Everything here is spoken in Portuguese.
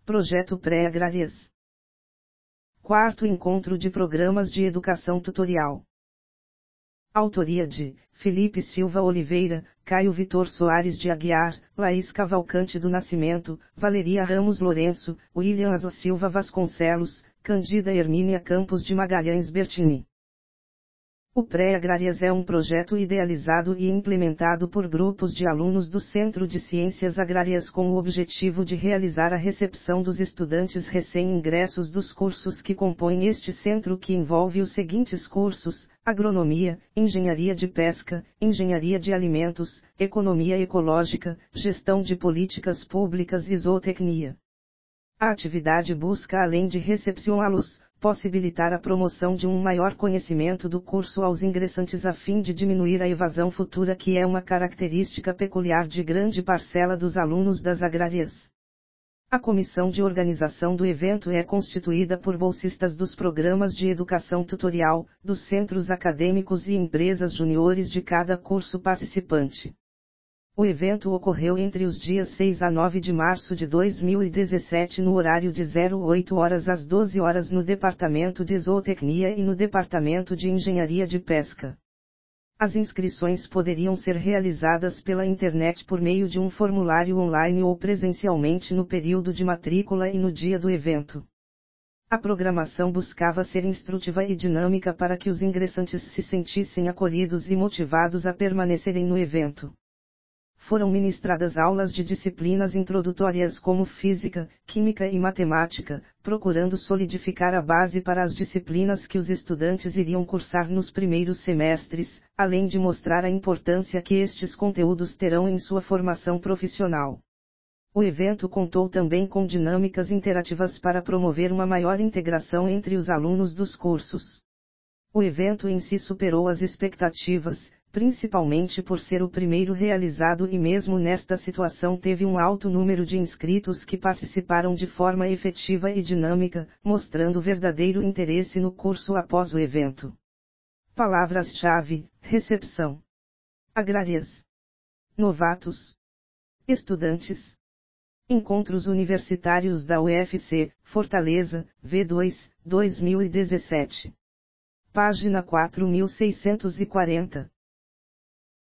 Projeto Pré-Agrárias. Quarto Encontro de Programas de Educação Tutorial. Autoria de Felipe Silva Oliveira, Caio Vitor Soares de Aguiar, Laís Cavalcante do Nascimento, Valeria Ramos Lourenço, William Asla Silva Vasconcelos, Candida Hermínia Campos de Magalhães Bertini. O Pré-Agrárias é um projeto idealizado e implementado por grupos de alunos do Centro de Ciências Agrárias com o objetivo de realizar a recepção dos estudantes recém-ingressos dos cursos que compõem este centro, que envolve os seguintes cursos: Agronomia, Engenharia de Pesca, Engenharia de Alimentos, Economia Ecológica, Gestão de Políticas Públicas e Zootecnia. A atividade busca, além de recepcioná-los, possibilitar a promoção de um maior conhecimento do curso aos ingressantes a fim de diminuir a evasão futura, que é uma característica peculiar de grande parcela dos alunos das agrárias. A comissão de organização do evento é constituída por bolsistas dos programas de educação tutorial, dos centros acadêmicos e empresas juniores de cada curso participante. O evento ocorreu entre os dias 6 a 9 de março de 2017 no horário de 08 horas às 12 horas no Departamento de Zootecnia e no Departamento de Engenharia de Pesca. As inscrições poderiam ser realizadas pela internet por meio de um formulário online ou presencialmente no período de matrícula e no dia do evento. A programação buscava ser instrutiva e dinâmica para que os ingressantes se sentissem acolhidos e motivados a permanecerem no evento. Foram ministradas aulas de disciplinas introdutórias como Física, Química e Matemática, procurando solidificar a base para as disciplinas que os estudantes iriam cursar nos primeiros semestres, além de mostrar a importância que estes conteúdos terão em sua formação profissional. O evento contou também com dinâmicas interativas para promover uma maior integração entre os alunos dos cursos. O evento em si superou as expectativas, principalmente por ser o primeiro realizado, e mesmo nesta situação teve um alto número de inscritos que participaram de forma efetiva e dinâmica, mostrando verdadeiro interesse no curso após o evento. Palavras-chave: recepção, agrárias, novatos, estudantes. Encontros Universitários da UFC, Fortaleza, V2, 2017. Página 4640.